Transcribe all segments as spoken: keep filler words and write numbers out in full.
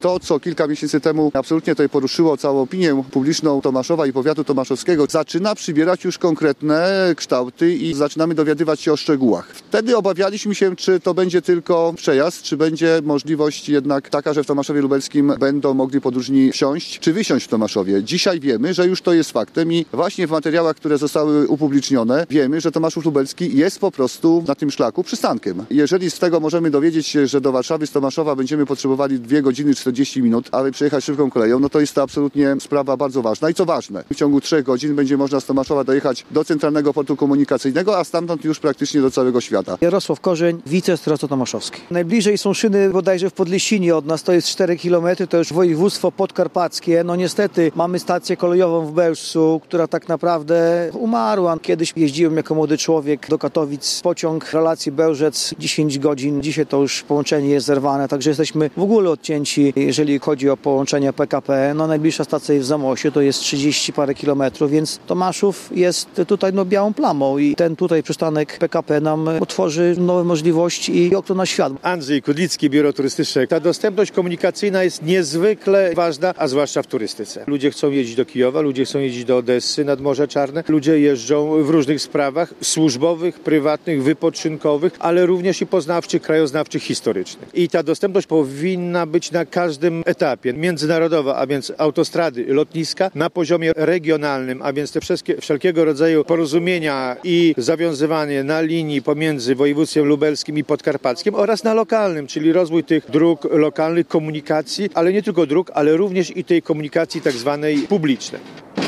To, co kilka miesięcy temu absolutnie tutaj poruszyło całą opinię publiczną Tomaszowa i powiatu tomaszowskiego, zaczyna przybierać już konkretne kształty i zaczynamy dowiadywać się o szczegółach. Wtedy obawialiśmy się, czy to będzie tylko przejazd, czy będzie możliwość jednak taka, że w Tomaszowie Lubelskim będą mogli podróżni wsiąść, czy wysiąść w Tomaszowie. Dzisiaj wiemy, że już to jest faktem i właśnie w materiałach, które zostały upublicznione, wiemy, że Tomaszów Lubelski jest po prostu na tym szlaku przystankiem. Jeżeli z tego możemy dowiedzieć się, że do Warszawy z Tomaszowa będziemy potrzebowali dwie godziny czterdzieści minut, aby przejechać szybką koleją, no to jest to absolutnie sprawa bardzo ważna. I co ważne, w ciągu trzech godzin będzie można z Tomaszowa dojechać do Centralnego Portu Komunikacyjnego, a stamtąd już praktycznie do całego świata. Jarosław Korzeń, wicestarostwo tomaszowski. Najbliżej są szyny bodajże w Podlesinie od nas, to jest cztery kilometry, to już województwo podkarpackie. No niestety mamy stację kolejową w Bełżcu, która tak naprawdę umarła. Kiedyś jeździłem jako młody człowiek do Katowic, pociąg relacji Bełżec dziesięć godzin. Dzisiaj to już połączenie jest zerwane, także jesteśmy w ogóle odcięci, jeżeli chodzi o połączenie P K P. No najbliższa stacja jest w Zamościu, to jest trzydzieści parę kilometrów, więc Tomaszów jest tutaj no białą plamą i ten tutaj przystanek P K P nam otworzy nowe możliwości i okno na świat. Andrzej Kudlicki, Biuro Turystyczne. Ta dostępność komunikacyjna jest niezwykle ważna, a zwłaszcza w turystyce. Ludzie chcą jeździć do Kijowa, ludzie chcą jeździć do Odessy nad Morze Czarne. Ludzie jeżdżą w różnych sprawach służbowych, prywatnych, wypoczynkowych, ale również i poznawczych, krajoznawczych, historycznych. I ta dostępność powinna być na każdym etapie. Międzynarodowa, a więc autostrady, lotniska, na poziomie regionalnym, a więc te wszystkie, wszelkiego rodzaju porozumienia i zawiązywanie na linii pomiędzy województwem lubelskim i podkarpackim oraz na lokalnym, czyli rozwój tych dróg lokalnych, komunikacji, ale nie tylko dróg, ale również i tej komunikacji tak zwanej publicznej.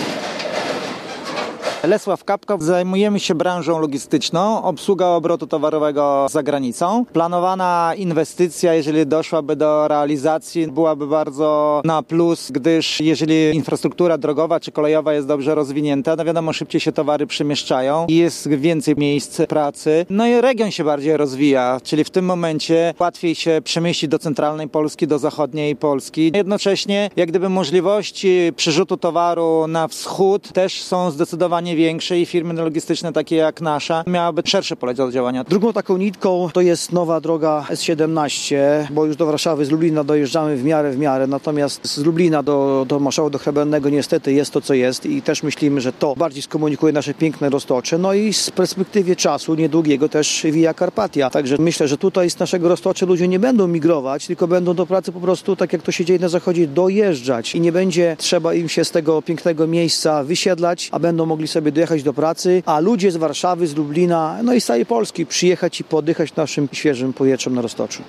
Lesław Kapko, zajmujemy się branżą logistyczną, obsługa obrotu towarowego za granicą. Planowana inwestycja, jeżeli doszłaby do realizacji, byłaby bardzo na plus, gdyż jeżeli infrastruktura drogowa czy kolejowa jest dobrze rozwinięta, no wiadomo, szybciej się towary przemieszczają i jest więcej miejsc pracy. No i region się bardziej rozwija, czyli w tym momencie łatwiej się przemieścić do centralnej Polski, do zachodniej Polski. Jednocześnie jak gdyby możliwości przerzutu towaru na wschód też są zdecydowanie większe i firmy logistyczne takie jak nasza miałyby szersze pole do działania. Drugą taką nitką to jest nowa droga S siedemnaście, bo już do Warszawy z Lublina dojeżdżamy w miarę w miarę, natomiast z Lublina do, do Maszowa, do Chrebennego niestety jest to, co jest i też myślimy, że to bardziej skomunikuje nasze piękne Roztocze. No i z perspektywy czasu niedługiego też Via Carpatia. Także myślę, że tutaj z naszego Roztocza ludzie nie będą migrować, tylko będą do pracy po prostu, tak jak to się dzieje na zachodzie, dojeżdżać i nie będzie trzeba im się z tego pięknego miejsca wysiedlać, a będą mogli sobie dojechać do pracy, a ludzie z Warszawy, z Lublina, no i z całej Polski przyjechać i podychać naszym świeżym powietrzem na Roztoczu.